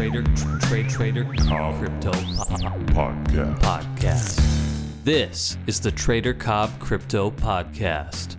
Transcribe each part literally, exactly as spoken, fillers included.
Trader, tra- trade, trader, Cobb Crypto po- Podcast. Podcast. This is the Trader Cobb Crypto Podcast.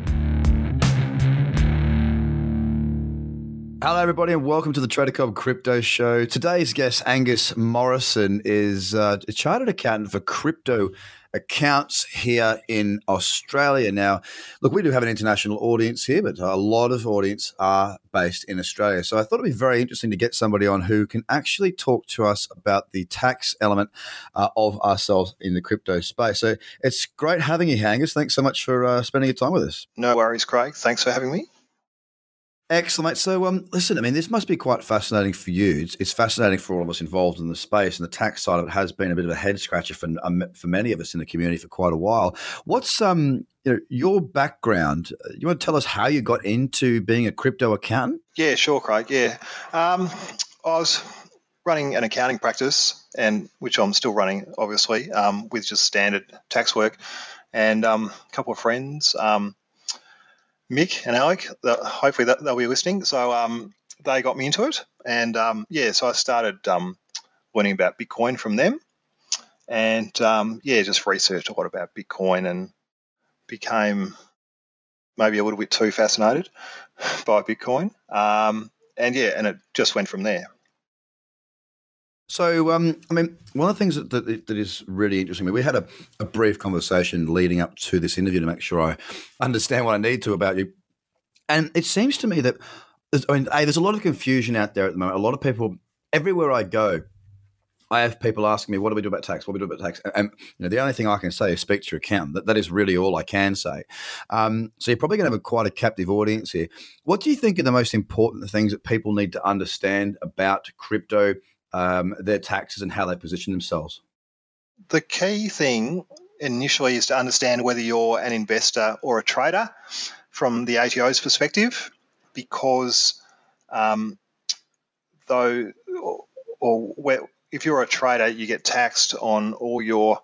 Hello, everybody, and welcome to the Trader Cobb Crypto Show. Today's guest, Angus Morrison, is uh, a chartered accountant for crypto accounts here in Australia. Now, look, we do have an international audience here, but a lot of audience are based in Australia. So I thought it'd be very interesting to get somebody on who can actually talk to us about the tax element uh, of ourselves in the crypto space. So it's great having you, Angus. Thanks so much for uh, spending your time with us. No worries, Craig. Thanks for having me. Excellent, mate. So, um, listen, I mean, this must be quite fascinating for you. It's, it's fascinating for all of us involved in the space, and the tax side of it has been a bit of a head scratcher for um, for many of us in the community for quite a while. What's um, you know, your background? You want to tell us how you got into being a crypto accountant? Yeah, sure, Craig. Yeah, um, I was running an accounting practice, and which I'm still running, obviously, um, with just standard tax work, and um, a couple of friends. Um, Mick and Alec, hopefully that, they'll be listening. So um, they got me into it. And, um, yeah, so I started um, learning about Bitcoin from them and, um, yeah, just researched a lot about Bitcoin and became maybe a little bit too fascinated by Bitcoin. Um, and, yeah, and it just went from there. So, um, I mean, one of the things that, that, that is really interesting, I mean, we had a, a brief conversation leading up to this interview to make sure I understand what I need to about you. And it seems to me that, I mean, hey, there's a lot of confusion out there at the moment. A lot of people, everywhere I go, I have people asking me, what do we do about tax? What do we do about tax? And you know, the only thing I can say is speak to your accountant. That, that is really all I can say. Um, so you're probably going to have a, quite a captive audience here. What do you think are the most important things that people need to understand about crypto, Um, their taxes and how they position themselves? The key thing initially is to understand whether you're an investor or a trader from the A T O's perspective, because um, though, or, or where, if you're a trader, you get taxed on all your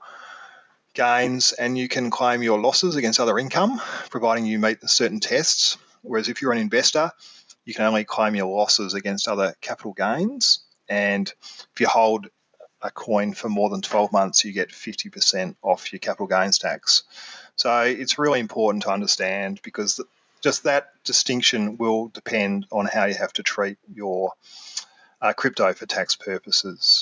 gains and you can claim your losses against other income, providing you meet certain tests. Whereas if you're an investor, you can only claim your losses against other capital gains. And if you hold a coin for more than twelve months, you get fifty percent off your capital gains tax. So it's really important to understand, because just that distinction will depend on how you have to treat your uh, crypto for tax purposes.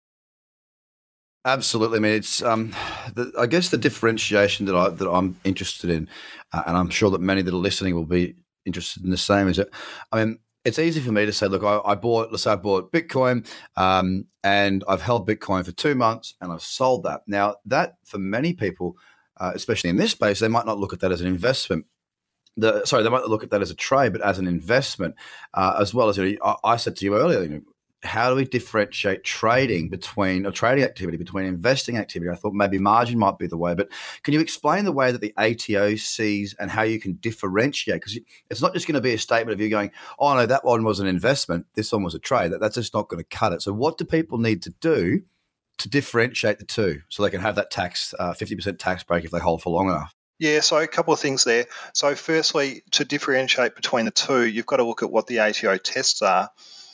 Absolutely. I mean, it's um, the, I guess the differentiation that I that I'm interested in, uh, and I'm sure that many that are listening will be interested in the same. Is that, I mean, it's easy for me to say, look, I, I bought, let's say I bought Bitcoin um, and I've held Bitcoin for two months and I've sold that. Now, that for many people, uh, especially in this space, they might not look at that as an investment. The, sorry, they might not look at that as a trade, but as an investment, uh, as well as, you know, I, I said to you earlier, you know, how do we differentiate trading between, or trading activity between investing activity? I thought maybe margin might be the way, but can you explain the way that the A T O sees and how you can differentiate? Because it's not just going to be a statement of you going, oh no, that one was an investment, this one was a trade. That, that's just not going to cut it. So what do people need to do to differentiate the two so they can have that tax, uh, fifty percent tax break if they hold for long enough? Yeah, so a couple of things there. So firstly, to differentiate between the two, you've got to look at what the A T O tests are.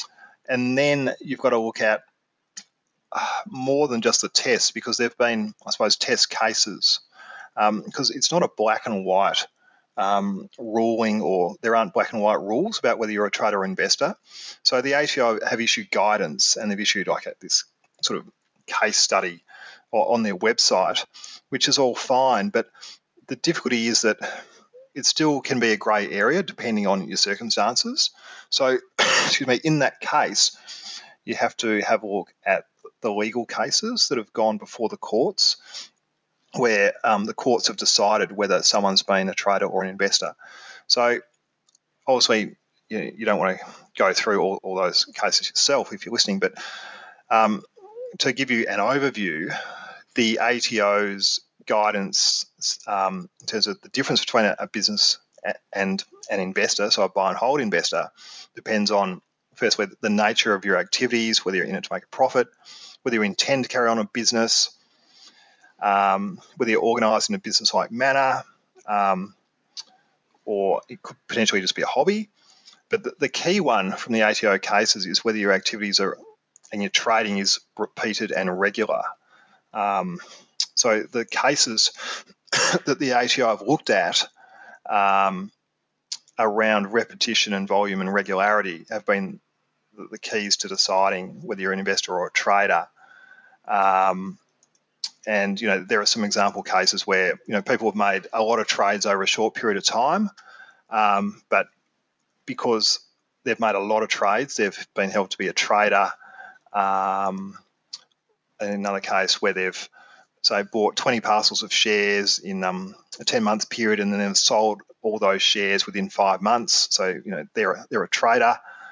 And then you've got to look at uh, more than just the tests, because there have been, I suppose, test cases. Um, because it's not a black and white um, ruling, or there aren't black and white rules about whether you're a trader or investor. So the A T O have issued guidance, and they've issued like a, this sort of case study on their website, which is all fine. But the difficulty is that it still can be a grey area depending on your circumstances. So, excuse me, in that case, you have to have a look at the legal cases that have gone before the courts, where um, the courts have decided whether someone's been a trader or an investor. So, obviously, you, you don't want to go through all, all those cases yourself if you're listening, but um, to give you an overview, the A T O's guidance um, in terms of the difference between a, a business and an investor, so a buy and hold investor, depends on, firstly, the nature of your activities, whether you're in it to make a profit, whether you intend to carry on a business, um, whether you're organised in a business-like manner, um, or it could potentially just be a hobby. But the, the key one from the A T O cases is whether your activities are and your trading is repeated and regular. Um, so the cases that the A T O have looked at um, around repetition and volume and regularity have been the, the keys to deciding whether you're an investor or a trader. Um, and, you know, there are some example cases where, you know, people have made a lot of trades over a short period of time, um, but because they've made a lot of trades, they've been held to be a trader. Um, in another case where they've, say, bought twenty parcels of shares in um, a ten-month period and then they've sold all those shares within five months. So, you know, they're a, they're a trader.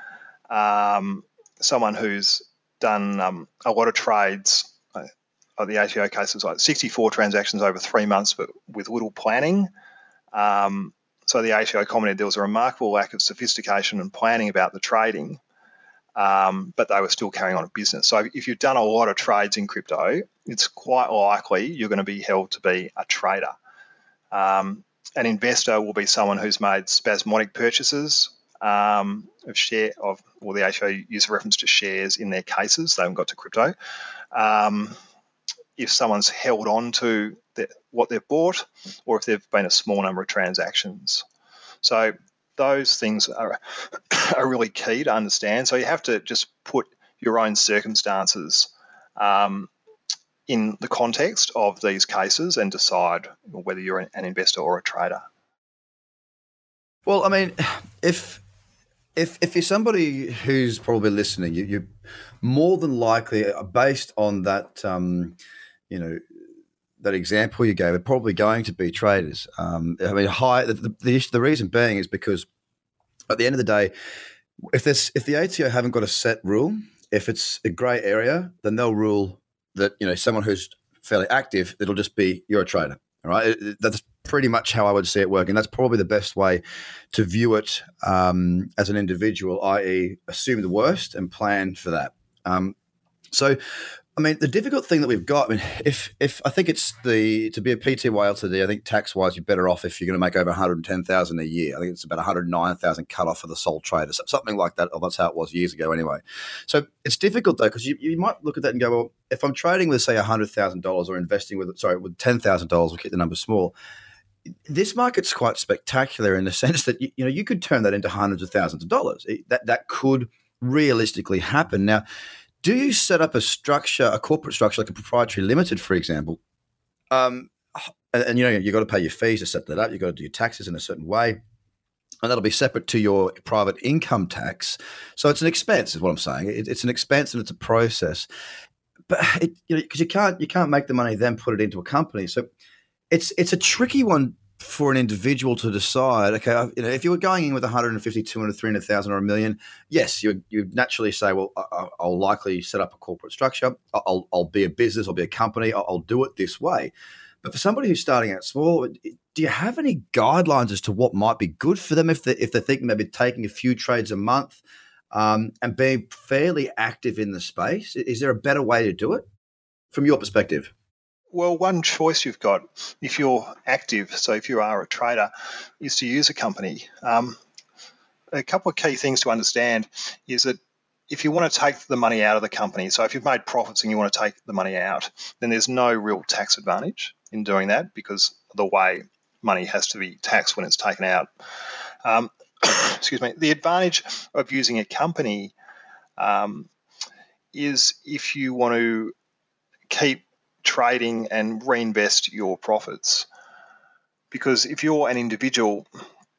Um, someone who's done um, a lot of trades, uh, the A T O cases like sixty-four transactions over three months, but with little planning. Um, so the A T O commented there was a remarkable lack of sophistication and planning about the trading, um, but they were still carrying on a business. So if you've done a lot of trades in crypto, it's quite likely you're going to be held to be a trader. Um, an investor will be someone who's made spasmodic purchases um, of share of, well, the A T O use a reference to shares in their cases. They haven't got to crypto. Um, if someone's held on to the, what they've bought, or if there've been a small number of transactions. So those things are, are really key to understand. So you have to just put your own circumstances um, in the context of these cases and decide whether you're an investor or a trader. Well, I mean, if if if you're somebody who's probably listening, you, you're more than likely, based on that, um, you know, that example you gave, are probably going to be traders. Um, I mean, high. The, the, the the reason being is because at the end of the day, if there's if the A T O haven't got a set rule, if it's a grey area, then they'll rule that, you know, someone who's fairly active, it'll just be you're a trader. All right, it, it, that's pretty much how I would see it working. That's probably the best way to view it um, as an individual, that is, assume the worst and plan for that. Um, so. I mean, the difficult thing that we've got, I mean, if if I think it's the, to be a P T Y L T D, I think tax-wise you're better off if you're going to make over one hundred ten thousand dollars a year. I think it's about one hundred nine thousand dollars cut off for the sole trader, something like that. Or that's how it was years ago anyway. So it's difficult, though, because you, you might look at that and go, well, if I'm trading with, say, one hundred thousand dollars or investing with, sorry, with ten thousand dollars, we'll keep the number small, this market's quite spectacular in the sense that, you, you know, you could turn that into hundreds of thousands of dollars. It, that that could realistically happen. Now, do you set up a structure, a corporate structure, like a proprietary limited, for example, um, and, and, you know, you've got to pay your fees to set that up. You've got to do your taxes in a certain way, and that'll be separate to your private income tax. So it's an expense, is what I'm saying. It, it's an expense and it's a process. But it, you know, because you can't you can't make the money then put it into a company. So it's it's a tricky one for an individual to decide, okay, you know, if you were going in with one hundred fifty, two hundred, three hundred thousand or a million, yes, you you naturally say, well, I'll likely set up a corporate structure. I'll, I'll be a business, I'll be a company, I'll, I'll do it this way. But for somebody who's starting out small, do you have any guidelines as to what might be good for them if they if they're thinking maybe taking a few trades a month um, and being fairly active in the space? Is there a better way to do it from your perspective? Well, one choice you've got, if you're active, so if you are a trader, is to use a company. Um, a couple of key things to understand is that if you want to take the money out of the company, so if you've made profits and you want to take the money out, then there's no real tax advantage in doing that because of the way money has to be taxed when it's taken out. Um, excuse me. The advantage of using a company um, is if you want to keep trading and reinvest your profits. Because if you're an individual,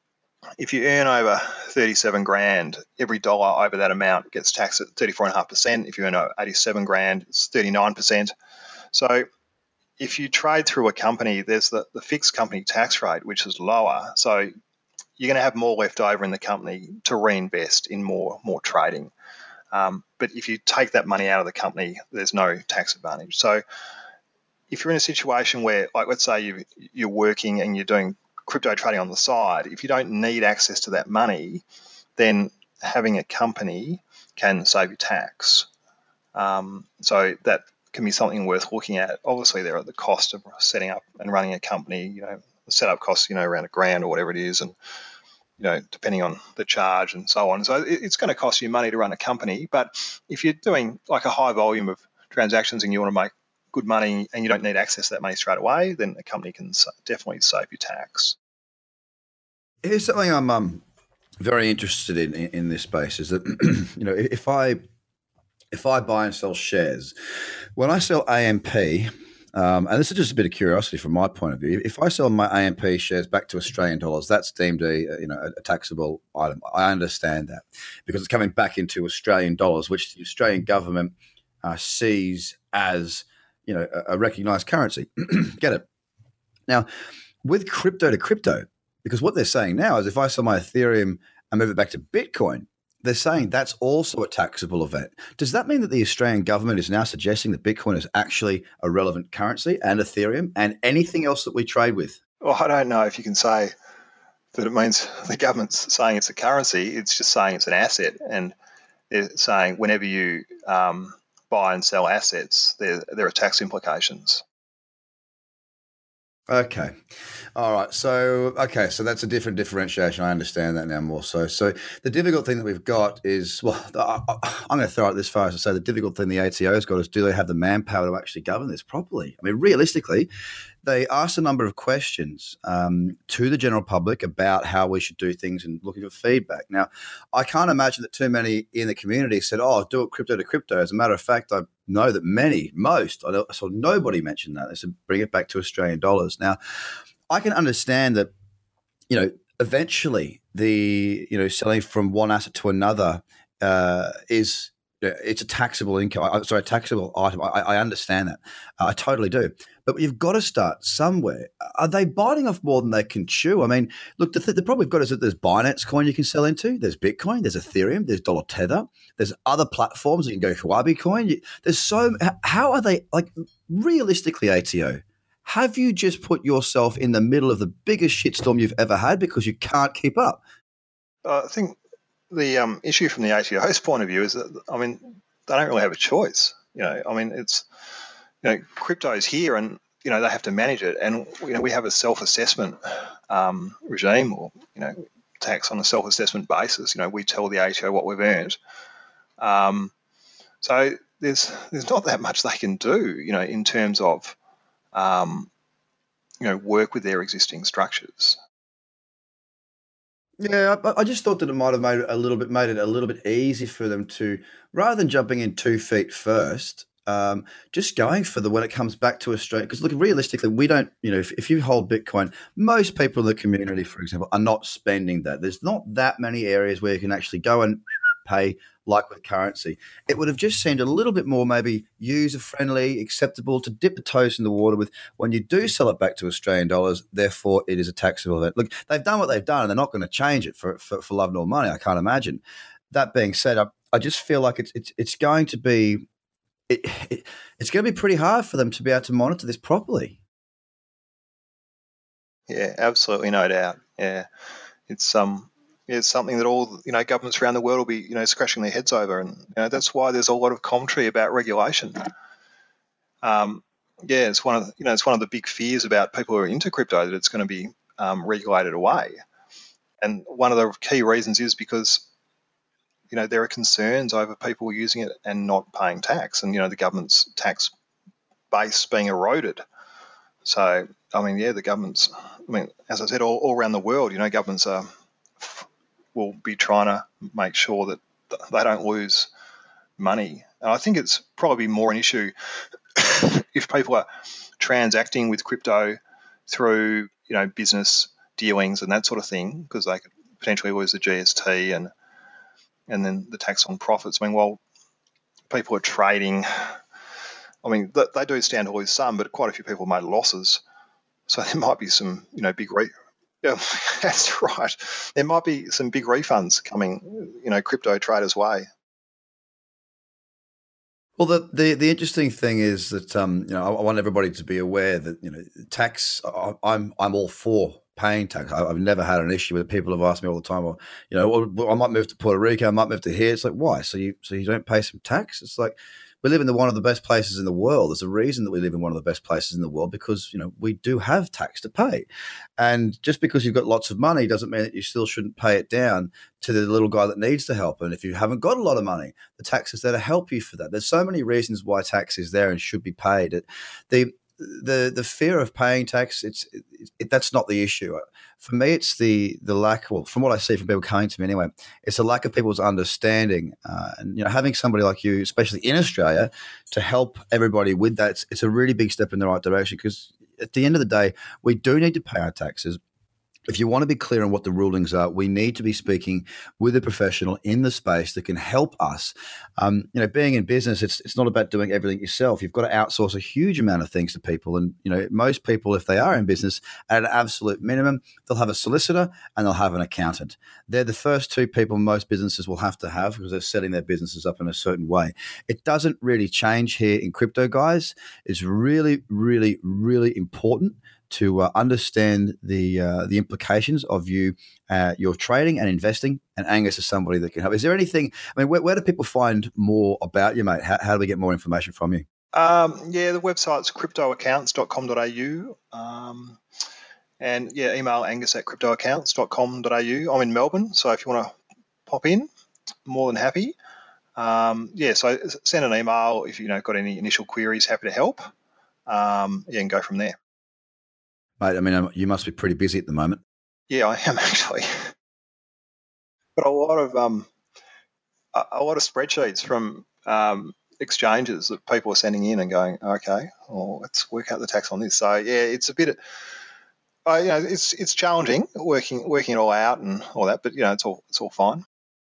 if you earn over thirty-seven grand, every dollar over that amount gets taxed at thirty-four point five percent. If you earn eighty-seven grand, it's thirty-nine percent. So if you trade through a company, there's the, the fixed company tax rate, which is lower. So you're going to have more left over in the company to reinvest in more, more trading. Um, but if you take that money out of the company, there's no tax advantage. So if you're in a situation where, like, let's say you, you're working and you're doing crypto trading on the side, if you don't need access to that money, then having a company can save you tax. Um, so that can be something worth looking at. Obviously, there are the cost of setting up and running a company. You know, the setup costs, you know, around a grand or whatever it is, and you know, depending on the charge and so on. So it, it's going to cost you money to run a company. But if you're doing like a high volume of transactions and you want to make good money and you don't need access to that money straight away, then a company can definitely save you tax. Here's something I'm um, very interested in, in in this space is that you know if I if I buy and sell shares, when I sell A M P, um, and this is just a bit of curiosity from my point of view, if I sell my A M P shares back to Australian dollars, that's deemed a you know a taxable item. I understand that because it's coming back into Australian dollars, which the Australian government uh, sees as you know a, a recognised currency. Get it? Now, with crypto to crypto. Because what they're saying now is if I sell my Ethereum and move it back to Bitcoin, they're saying that's also a taxable event. Does that mean that the Australian government is now suggesting that Bitcoin is actually a relevant currency and Ethereum and anything else that we trade with? Well, I don't know if you can say that it means the government's saying it's a currency. It's just saying it's an asset. And they're saying whenever you um, buy and sell assets, there, there are tax implications. Okay. All right. So, okay. So that's a different differentiation. I understand that now more so. So the difficult thing that we've got is, well, I, I'm going to throw it this far as to say the difficult thing the A T O's got is do they have the manpower to actually govern this properly? I mean, realistically, they asked a number of questions um, to the general public about how we should do things and looking for feedback. Now, I can't imagine that too many in the community said, oh, do it crypto to crypto. As a matter of fact, I know that many, most, I saw nobody mention that. They said, bring it back to Australian dollars. Now, I can understand that, you know, eventually the, you know, selling from one asset to another uh, is, it's a taxable income. Sorry, a taxable item. I, I understand that. Uh, I totally do. But you've got to start somewhere. Are they biting off more than they can chew? I mean, look, the, th- the problem we've got is that there's Binance coin you can sell into. There's Bitcoin. There's Ethereum. There's Dollar Tether. There's other platforms. You can go Huobi coin. You, there's so – how are they – like realistically, A T O, have you just put yourself in the middle of the biggest shitstorm you've ever had because you can't keep up? Uh, I think – the um, issue from the A T O's point of view is that, I mean, they don't really have a choice. You know, I mean, it's, you know, crypto's here and, you know, they have to manage it. And, you know, we have a self-assessment um, regime or, you know, tax on a self-assessment basis. You know, we tell the A T O what we've earned. Um, so there's there's not that much they can do, you know, in terms of, um, you know, work with their existing structures. Yeah, I, I just thought that it might have made it a little bit made it a little bit easy for them to, rather than jumping in two feet first, um, just going for the when it comes back to Australia. Because look, realistically, we don't, you know, if, if you hold Bitcoin, most people in the community, for example, are not spending that. There's not that many areas where you can actually go and pay like with currency. It would have just seemed a little bit more maybe user-friendly, acceptable to dip the toes in the water with when you do sell it back to Australian dollars, therefore it is a taxable event. Look, they've done what they've done and they're not going to change it for, for, for love nor money, I can't imagine. That being said, I, I just feel like it's it's, it's going to be it, it, it's going to be pretty hard for them to be able to monitor this properly. Yeah, absolutely, no doubt. Yeah, it's um, it's something that all you know governments around the world will be you know scratching their heads over, and you know that's why there's a lot of commentary about regulation. Um, yeah, it's one of the, you know it's one of the big fears about people who are into crypto that it's going to be um, regulated away, and one of the key reasons is because you know there are concerns over people using it and not paying tax, and you know the government's tax base being eroded. So, I mean, yeah, the governments, I mean, as I said, all, all around the world, you know, governments are, will be trying to make sure that they don't lose money. And I think it's probably more an issue if people are transacting with crypto through, you know, business dealings and that sort of thing, because they could potentially lose the G S T and and then the tax on profits. I mean, while people are trading, I mean, they do stand to lose some, but quite a few people made losses. So there might be some, you know, big re- yeah, that's right. There might be some big refunds coming, you know, crypto traders' way. Well, the, the the interesting thing is that um, you know I, I want everybody to be aware that you know tax. I, I'm I'm all for paying tax. I, I've never had an issue with it. People have asked me all the time, well, you know, well, I might move to Puerto Rico, I might move to here. It's like, why? So you so you don't pay some tax? It's like, we live in the, one of the best places in the world. There's a reason that we live in one of the best places in the world because, you know, we do have tax to pay. And just because you've got lots of money doesn't mean that you still shouldn't pay it down to the little guy that needs the help. And if you haven't got a lot of money, the tax is there to help you for that. There's so many reasons why tax is there and should be paid. It, the the the fear of paying tax, it's it, it, that's not the issue. For me, it's the the lack. Well, from what I see from people coming to me anyway, it's a lack of people's understanding. Uh, and you know, having somebody like you, especially in Australia, to help everybody with that, it's, it's a really big step in the right direction. Because at the end of the day, we do need to pay our taxes. If you want to be clear on what the rulings are, we need to be speaking with a professional in the space that can help us. Um, you know, being in business, it's it's not about doing everything yourself. You've got to outsource a huge amount of things to people. And, you know, most people, if they are in business, at an absolute minimum, they'll have a solicitor and they'll have an accountant. They're the first two people most businesses will have to have because they're setting their businesses up in a certain way. It doesn't really change here in crypto, guys. It's really, really, really important to uh, understand the uh, the implications of you, uh, your trading and investing. And Angus is somebody that can help. Is there anything, I mean, where, where do people find more about you, mate? How, how do we get more information from you? Um, yeah, the website's crypto accounts dot com dot a u. Um, and yeah, email angus at crypto accounts dot com dot a u. I'm in Melbourne, so if you want to pop in, more than happy. Um, yeah, so send an email if you know got any initial queries, happy to help. Um, yeah, and go from there. Mate, I mean, you must be pretty busy at the moment. Yeah, I am actually. But a lot of um, a, a lot of spreadsheets from um, exchanges that people are sending in and going, okay, well, let's work out the tax on this. So yeah, it's a bit, uh, you know, it's it's challenging working working it all out and all that, but you know, it's all it's all fine.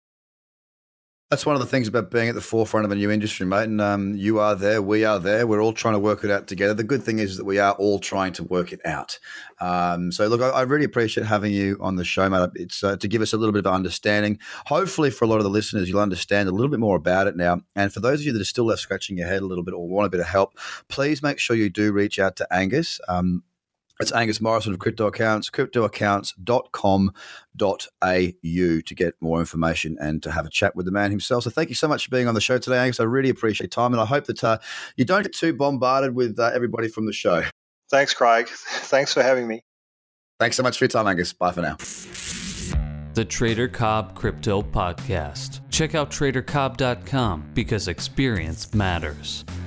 That's one of the things about being at the forefront of a new industry, mate. And um, you are there, we are there. We're all trying to work it out together. The good thing is that we are all trying to work it out. Um, so, look, I, I really appreciate having you on the show, mate. It's uh, to give us a little bit of understanding. Hopefully, for a lot of the listeners, you'll understand a little bit more about it now. And for those of you that are still left scratching your head a little bit or want a bit of help, please make sure you do reach out to Angus. Um, It's Angus Morrison of Crypto Accounts, crypto accounts dot com dot a u to get more information and to have a chat with the man himself. So thank you so much for being on the show today, Angus. I really appreciate your time, and I hope that uh, you don't get too bombarded with uh, everybody from the show. Thanks, Craig. Thanks for having me. Thanks so much for your time, Angus. Bye for now. The Trader Cobb Crypto Podcast. Check out trader cobb dot com because experience matters.